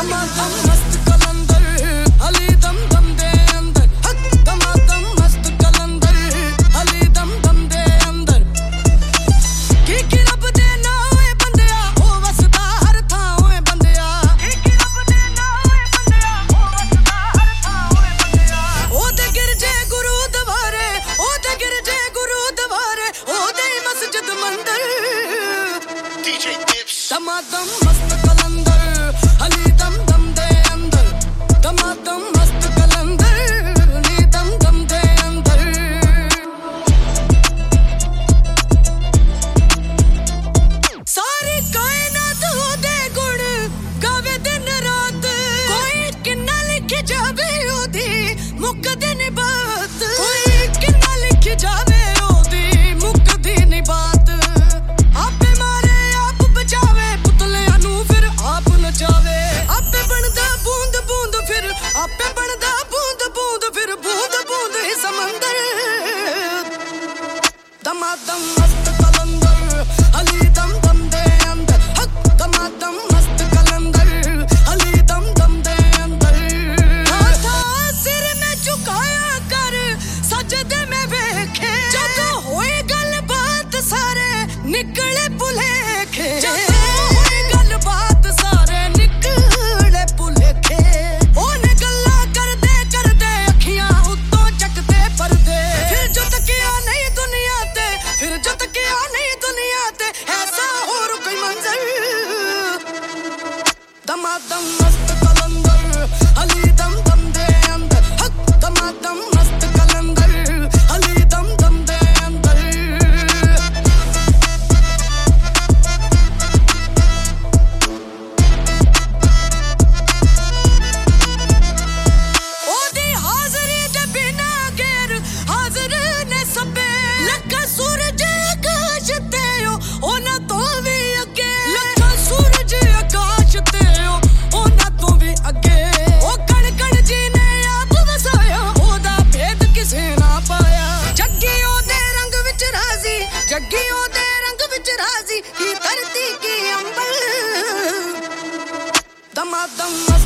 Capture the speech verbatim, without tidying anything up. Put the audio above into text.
दमादम मस्त कलंदर अली दम दम दे अंदर दमादम मस्त कलंदर अली दम दम दे अंदर की की रब दे ना होए बंदिया ओ वसदा हर थां होए बंदिया की की रब दे ना होए बंदिया ओ वसदा हर थां होए बंदिया ओ ते गिरजे गुरु दवारे ओ ते गिरजे गुरु दवारे ओ दे मस्जिद मंदिर डीजे टिप्स दमादम मस्त कलंदर अली दम दम दे अंदर दमादम मस्त कलंदर अली दम दम दे अंदर सारी कायनात दे गुण गावे दिन रात कोई किन्ना लिख जावे ओदी मुकदे नी बात कोई किन्ना लिख जावे ओदी मुकदे नी बात आपे मारे आप बचावे पुतलियां नू फिर आप नचावे आपे बनदा बूंद बूंद फिर आपे बनदा बूंद बूंद फिर बूंद बूंद ही समंदर दमादम मस्त कलंदर अली दम दम दे अंदर हक दमादम मस्त कलंदर अली दम दम दे अंदर था सिर में झुकाया कर सजदे में वेखे जदों होए गल बात सारे निकले भुलेखे जदों होए गल बात सारे निकले भुलेखे ओने गल्ला करदे करदे अखियां उत्तों चकदे पर्दे फिर जो तकिया नहीं दुनिया ते फिर जो तकिया नहीं दुनिया ते ऐसा और कोई मंजर दमादम मस्त कलंदर अली दम दम दे अंदर हक दमादम मस्त कलंदर अली दम दम दे अंदर ओदी हाज़री दे बिना गैर हाज़र ने सबे लखा सूरज आकाश ते ओना तो भी अगे लखा सूरज आकाश ते ओना तो भी अगे ओ कण कण जी ने आप वसाया ओदा भेद किसे ना पाया जग्गी ओदे रंग विच राजी जग्गी ओदे रंग विच राजी की धरती की अंबर दमादम